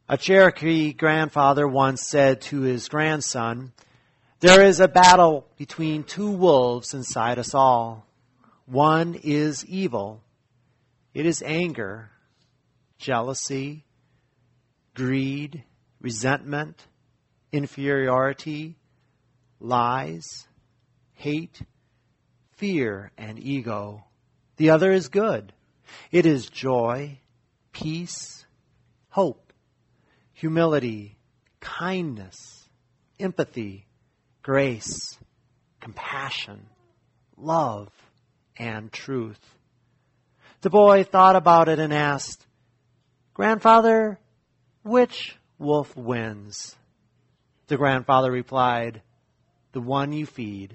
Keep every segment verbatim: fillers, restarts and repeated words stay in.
A Cherokee grandfather once said to his grandson, "There is a battle between two wolves inside us all. One is evil. It is anger, jealousy, greed, resentment, inferiority, lies, hate, fear, and ego. The other is good. It is joy, peace, hope, humility, kindness, empathy, grace, compassion, love, and truth." The boy thought about it and asked, "Grandfather, which wolf wins?" The grandfather replied, "The one you feed."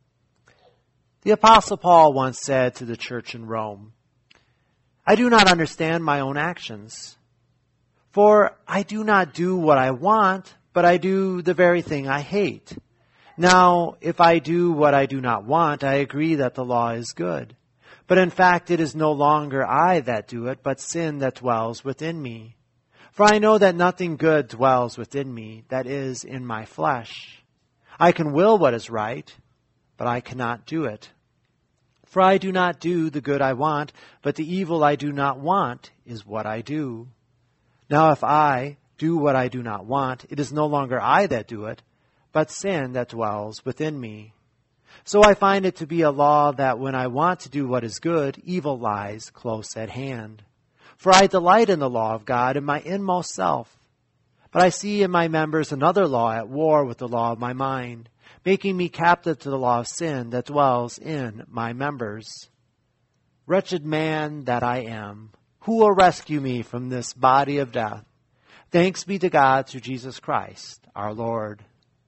The Apostle Paul once said to the church in Rome, "I do not understand my own actions. For I do not do what I want, but I do the very thing I hate. Now, if I do what I do not want, I agree that the law is good. But in fact, it is no longer I that do it, but sin that dwells within me. For I know that nothing good dwells within me, that is, in my flesh. I can will what is right, but I cannot do it. For I do not do the good I want, but the evil I do not want is what I do. Now if I do what I do not want, it is no longer I that do it, but sin that dwells within me. So I find it to be a law that when I want to do what is good, evil lies close at hand. For I delight in the law of God in my inmost self. But I see in my members another law at war with the law of my mind, making me captive to the law of sin that dwells in my members. Wretched man that I am, who will rescue me from this body of death? Thanks be to God through Jesus Christ, our Lord."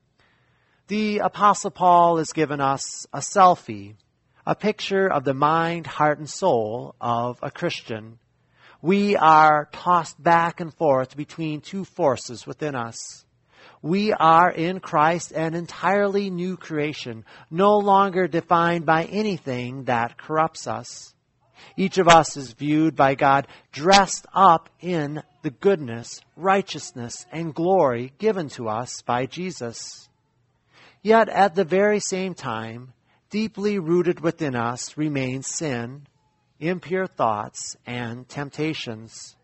The Apostle Paul has given us a selfie, a picture of the mind, heart, and soul of a Christian. We are tossed back and forth between two forces within us. We are in Christ an entirely new creation, no longer defined by anything that corrupts us. Each of us is viewed by God dressed up in the goodness, righteousness, and glory given to us by Jesus. Yet at the very same time, deeply rooted within us remains sin, impure thoughts, and temptations.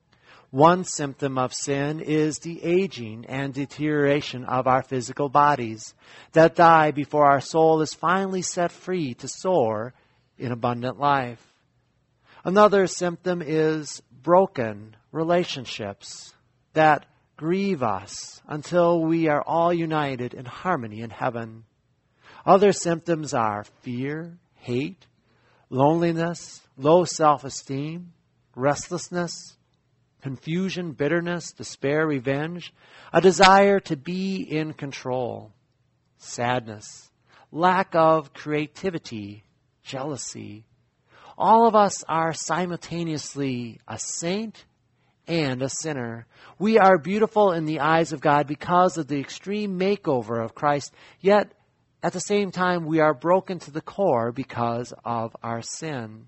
One symptom of sin is the aging and deterioration of our physical bodies that die before our soul is finally set free to soar in abundant life. Another symptom is broken relationships that grieve us until we are all united in harmony in heaven. Other symptoms are fear, hate, loneliness, low self-esteem, restlessness, confusion, bitterness, despair, revenge, a desire to be in control, sadness, lack of creativity, jealousy. All of us are simultaneously a saint and a sinner. We are beautiful in the eyes of God because of the extreme makeover of Christ, yet at the same time we are broken to the core because of our sin.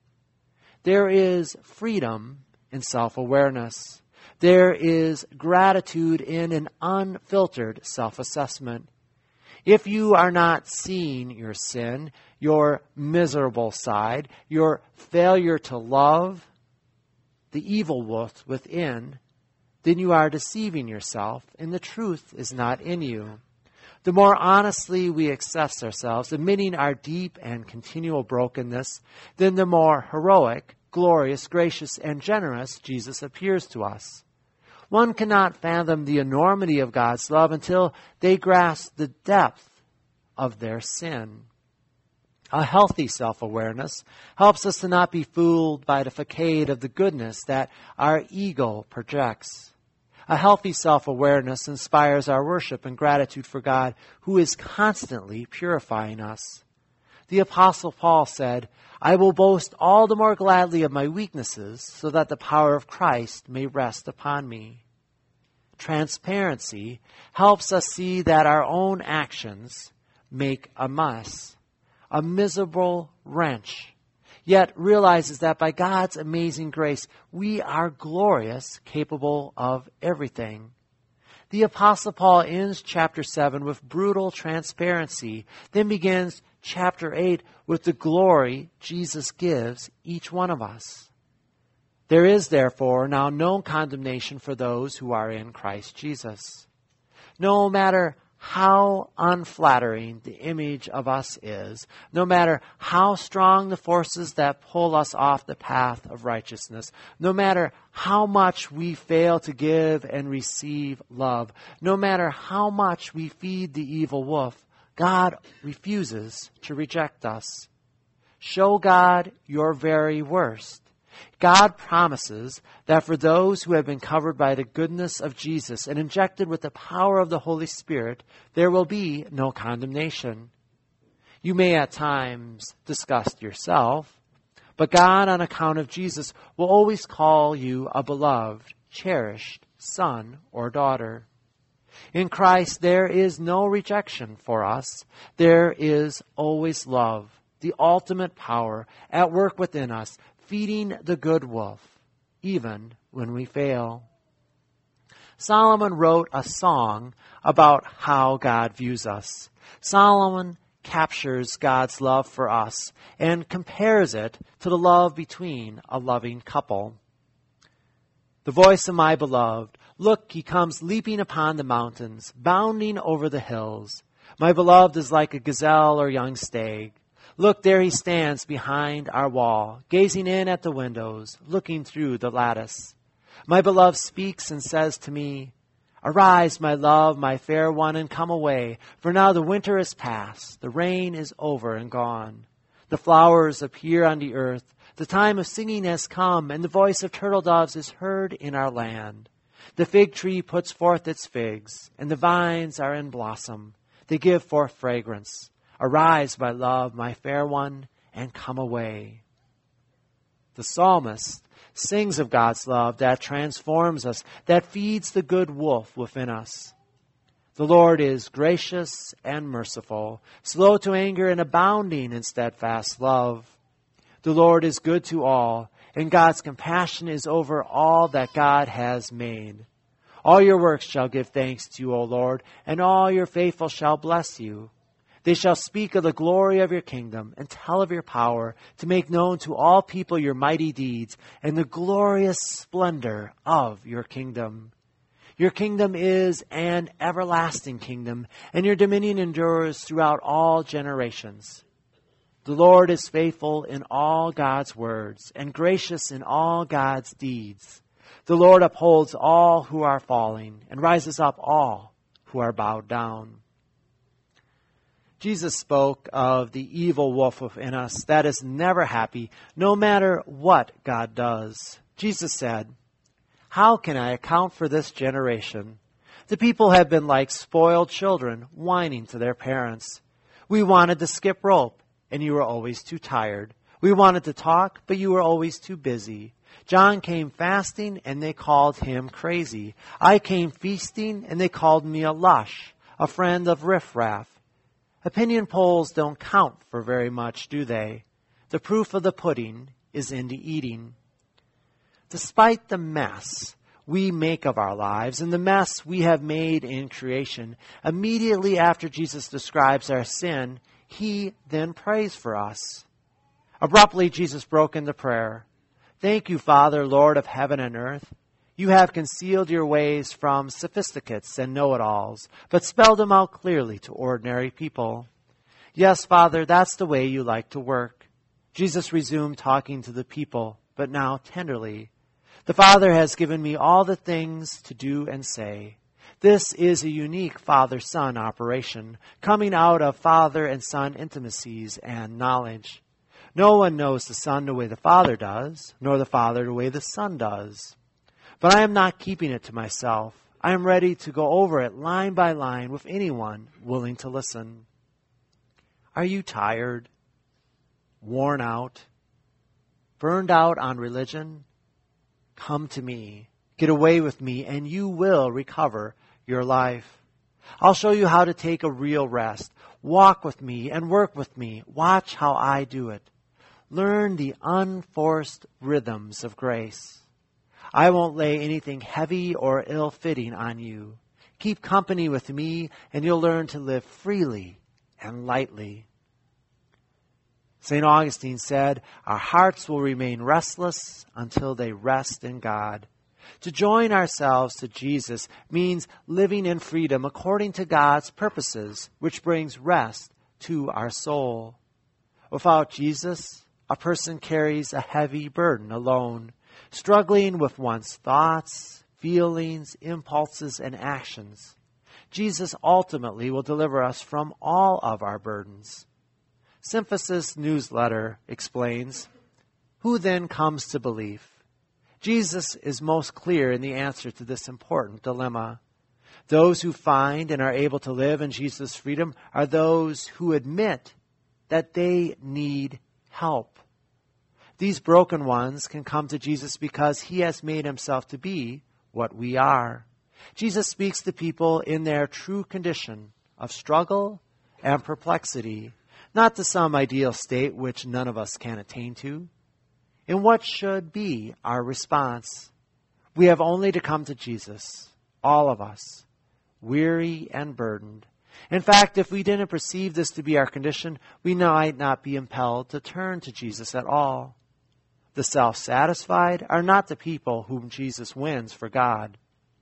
There is freedom in self-awareness. There is gratitude in an unfiltered self-assessment. If you are not seeing your sin, your miserable side, your failure to love, the evil wolf within, then you are deceiving yourself and the truth is not in you. The more honestly we assess ourselves, admitting our deep and continual brokenness, then the more heroic, glorious, gracious, and generous Jesus appears to us. One cannot fathom the enormity of God's love until they grasp the depth of their sin. A healthy self-awareness helps us to not be fooled by the facade of the goodness that our ego projects. A healthy self-awareness inspires our worship and gratitude for God, who is constantly purifying us. The Apostle Paul said, "I will boast all the more gladly of my weaknesses, so that the power of Christ may rest upon me." Transparency helps us see that our own actions make a mess, a miserable wrench. yet realizes that by God's amazing grace, we are glorious, capable of everything. The Apostle Paul ends chapter seven with brutal transparency, then begins chapter eight with the glory Jesus gives each one of us. There is therefore now no condemnation for those who are in Christ Jesus. No matter how unflattering the image of us is, no matter how strong the forces that pull us off the path of righteousness, no matter how much we fail to give and receive love, no matter how much we feed the evil wolf, God refuses to reject us. Show God your very worst. God promises that for those who have been covered by the goodness of Jesus and injected with the power of the Holy Spirit, there will be no condemnation. You may at times disgust yourself, but God, on account of Jesus, will always call you a beloved, cherished son or daughter. In Christ, there is no rejection for us. There is always love, the ultimate power at work within us, feeding the good wolf, even when we fail. Solomon wrote a song about how God views us. Solomon captures God's love for us and compares it to the love between a loving couple. The voice of my beloved, look, he comes leaping upon the mountains, bounding over the hills. My beloved is like a gazelle or young stag. Look, there he stands behind our wall, gazing in at the windows, looking through the lattice. My beloved speaks and says to me, arise, my love, my fair one, and come away, for now the winter is past, the rain is over and gone. The flowers appear on the earth, the time of singing has come, and the voice of turtle doves is heard in our land. The fig tree puts forth its figs, and the vines are in blossom. They give forth fragrance. Arise, my love, my fair one, and come away. The psalmist sings of God's love that transforms us, that feeds the good wolf within us. The Lord is gracious and merciful, slow to anger and abounding in steadfast love. The Lord is good to all, and God's compassion is over all that God has made. All your works shall give thanks to you, O Lord, and all your faithful shall bless you. They shall speak of the glory of your kingdom and tell of your power, to make known to all people your mighty deeds and the glorious splendor of your kingdom. Your kingdom is an everlasting kingdom, and your dominion endures throughout all generations. The Lord is faithful in all God's words and gracious in all God's deeds. The Lord upholds all who are falling and rises up all who are bowed down. Jesus spoke of the evil wolf within us that is never happy, no matter what God does. Jesus said, how can I account for this generation? The people have been like spoiled children, whining to their parents. We wanted to skip rope, and you were always too tired. We wanted to talk, but you were always too busy. John came fasting, and they called him crazy. I came feasting, and they called me a lush, a friend of riffraff. Opinion polls don't count for very much, do they? The proof of the pudding is in the eating. Despite the mess we make of our lives and the mess we have made in creation, immediately after Jesus describes our sin, he then prays for us. Abruptly, Jesus broke into prayer. Thank you, Father, Lord of heaven and earth. You have concealed your ways from sophisticates and know-it-alls, but spelled them out clearly to ordinary people. Yes, Father, that's the way you like to work. Jesus resumed talking to the people, but now tenderly. The Father has given me all the things to do and say. This is a unique father-son operation, coming out of father and son intimacies and knowledge. No one knows the Son the way the Father does, nor the Father the way the Son does. But I am not keeping it to myself. I am ready to go over it line by line with anyone willing to listen. Are you tired, worn out, burned out on religion? Come to me, get away with me, and you will recover your life. I'll show you how to take a real rest. Walk with me and work with me. Watch how I do it. Learn the unforced rhythms of grace. I won't lay anything heavy or ill-fitting on you. Keep company with me, and you'll learn to live freely and lightly. Saint Augustine said, our hearts will remain restless until they rest in God. To join ourselves to Jesus means living in freedom according to God's purposes, which brings rest to our soul. Without Jesus, a person carries a heavy burden alone, struggling with one's thoughts, feelings, impulses, and actions. Jesus ultimately will deliver us from all of our burdens. Symphysis newsletter explains, who then comes to belief? Jesus is most clear in the answer to this important dilemma. Those who find and are able to live in Jesus' freedom are those who admit that they need help. These broken ones can come to Jesus because he has made himself to be what we are. Jesus speaks to people in their true condition of struggle and perplexity, not to some ideal state which none of us can attain to. In what should be our response? We have only to come to Jesus, all of us, weary and burdened. In fact, if we didn't perceive this to be our condition, we might not be impelled to turn to Jesus at all. The self-satisfied are not the people whom Jesus wins for God.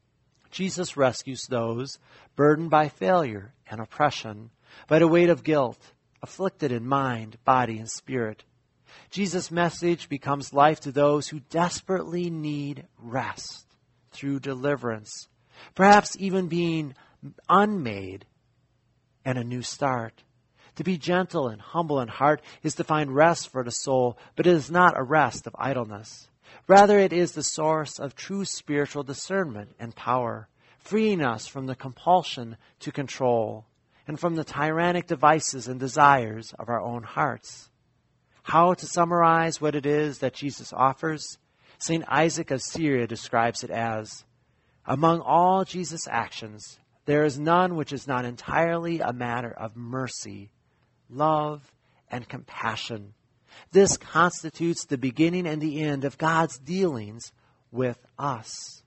Jesus rescues those burdened by failure and oppression, by the weight of guilt, afflicted in mind, body, and spirit. Jesus' message becomes life to those who desperately need rest through deliverance, perhaps even being unmade and a new start. To be gentle and humble in heart is to find rest for the soul, but it is not a rest of idleness. Rather, it is the source of true spiritual discernment and power, freeing us from the compulsion to control and from the tyrannic devices and desires of our own hearts. How to summarize what it is that Jesus offers? Saint Isaac of Syria describes it as, among all Jesus' actions, there is none which is not entirely a matter of mercy, love, and compassion. This constitutes the beginning and the end of God's dealings with us.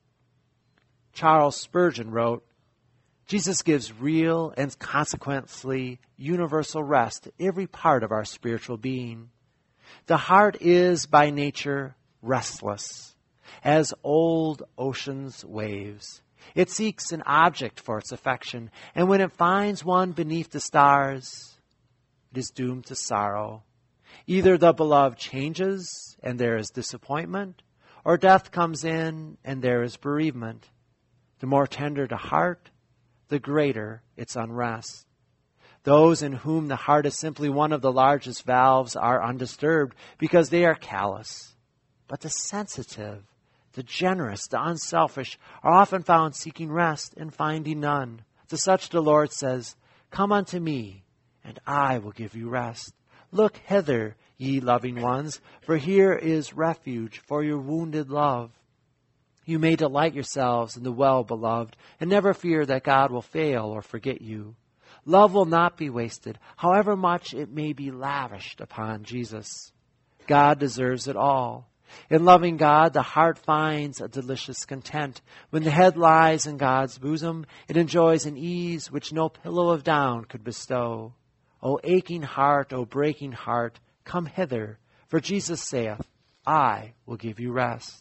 Charles Spurgeon wrote, Jesus gives real and consequently universal rest to every part of our spiritual being. The heart is by nature restless, as old ocean's waves. It seeks an object for its affection, and when it finds one beneath the stars, it is doomed to sorrow. Either the beloved changes, and there is disappointment, or death comes in, and there is bereavement. The more tender the heart, the greater its unrest. Those in whom the heart is simply one of the largest valves are undisturbed because they are callous. But the sensitive, the generous, the unselfish are often found seeking rest and finding none. To such the Lord says, come unto me, and I will give you rest. Look hither, ye loving ones, for here is refuge for your wounded love. You may delight yourselves in the well-beloved, and never fear that God will fail or forget you. Love will not be wasted, however much it may be lavished upon Jesus. God deserves it all. In loving God, the heart finds a delicious content. When the head lies in God's bosom, it enjoys an ease which no pillow of down could bestow. O aching heart, O breaking heart, come hither, for Jesus saith, I will give you rest.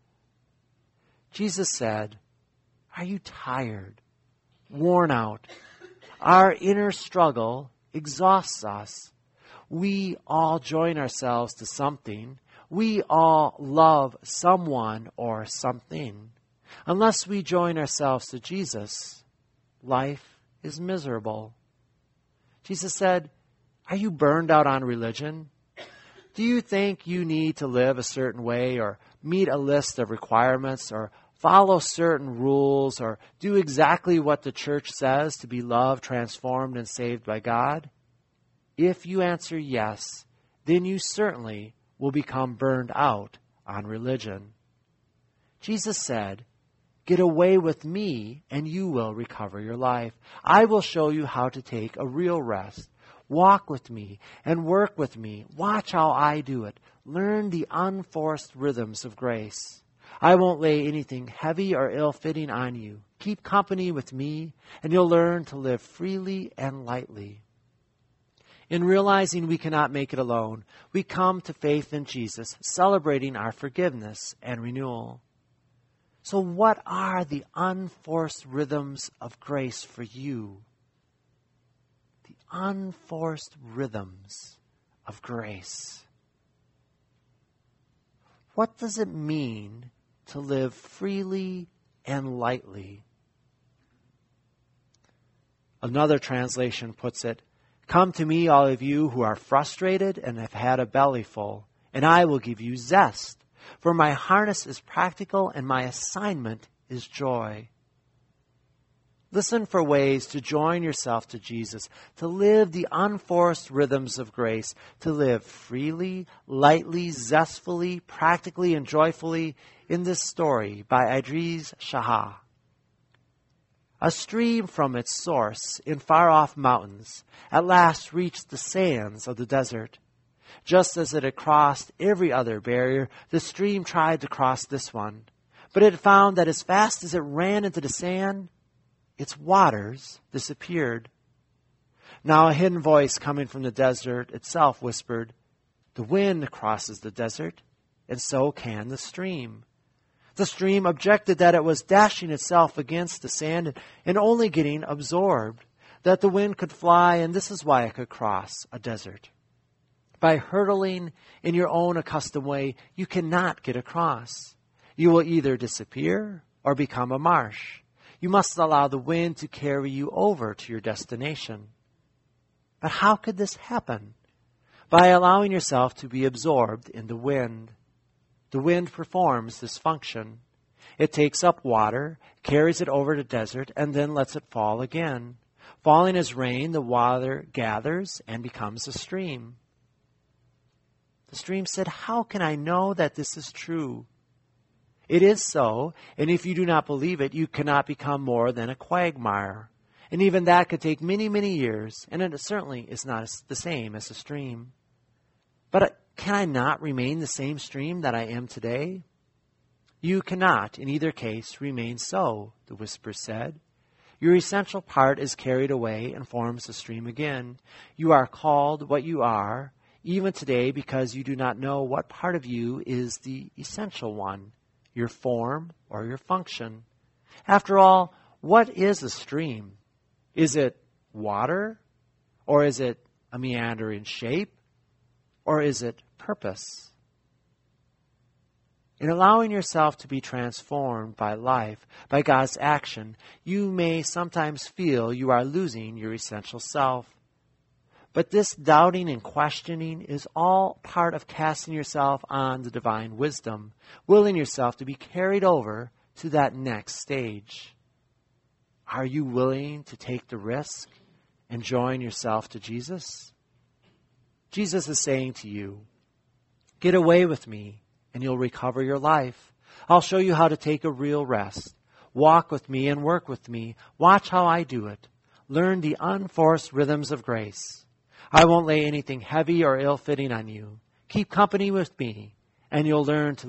Jesus said, are you tired, worn out? Our inner struggle exhausts us. We all join ourselves to something. We all love someone or something. Unless we join ourselves to Jesus, life is miserable. Jesus said, are you burned out on religion? Do you think you need to live a certain way or meet a list of requirements or follow certain rules or do exactly what the church says to be loved, transformed, and saved by God? If you answer yes, then you certainly will become burned out on religion. Jesus said, get away with me and you will recover your life. I will show you how to take a real rest, Walk with me and work with me. Watch how I do it. Learn the unforced rhythms of grace. I won't lay anything heavy or ill-fitting on you. Keep company with me, and you'll learn to live freely and lightly. In realizing we cannot make it alone, we come to faith in Jesus, celebrating our forgiveness and renewal. So what are the unforced rhythms of grace for you? The unforced rhythms of grace. What does it mean to live freely and lightly? Another translation puts it, "Come to me, all of you who are frustrated and have had a bellyful, and I will give you zest. For my harness is practical and my assignment is joy." Listen for ways to join yourself to Jesus, to live the unforced rhythms of grace, to live freely, lightly, zestfully, practically, and joyfully in this story by Idries Shah. A stream from its source in far-off mountains at last reached the sands of the desert. Just as it had crossed every other barrier, the stream tried to cross this one. But it found that as fast as it ran into the sand, its waters disappeared. Now a hidden voice coming from the desert itself whispered, "The wind crosses the desert, and so can the stream." The stream objected that it was dashing itself against the sand and only getting absorbed, that the wind could fly, and this is why it could cross a desert. By hurtling in your own accustomed way, you cannot get across. You will either disappear or become a marsh. You must allow the wind to carry you over to your destination. But how could this happen? By allowing yourself to be absorbed in the wind. The wind performs this function. It takes up water, carries it over the desert, and then lets it fall again. Falling as rain, the water gathers and becomes a stream. The stream said, "How can I know that this is true?" It is so, and if you do not believe it, you cannot become more than a quagmire. And even that could take many, many years, and it certainly is not the same as a stream. But can I not remain the same stream that I am today? You cannot, in either case, remain so, the whisper said. Your essential part is carried away and forms the stream again. You are called what you are, even today, because you do not know what part of you is the essential one, your form or your function. After all, what is a stream? Is it water? Or is it a meandering shape? Or is it purpose? In allowing yourself to be transformed by life, by God's action, you may sometimes feel you are losing your essential self. But this doubting and questioning is all part of casting yourself on the divine wisdom, willing yourself to be carried over to that next stage. Are you willing to take the risk and join yourself to Jesus? Jesus is saying to you, get away with me and you'll recover your life. I'll show you how to take a real rest. Walk with me and work with me. Watch how I do it. Learn the unforced rhythms of grace. I won't lay anything heavy or ill-fitting on you. Keep company with me and you'll learn to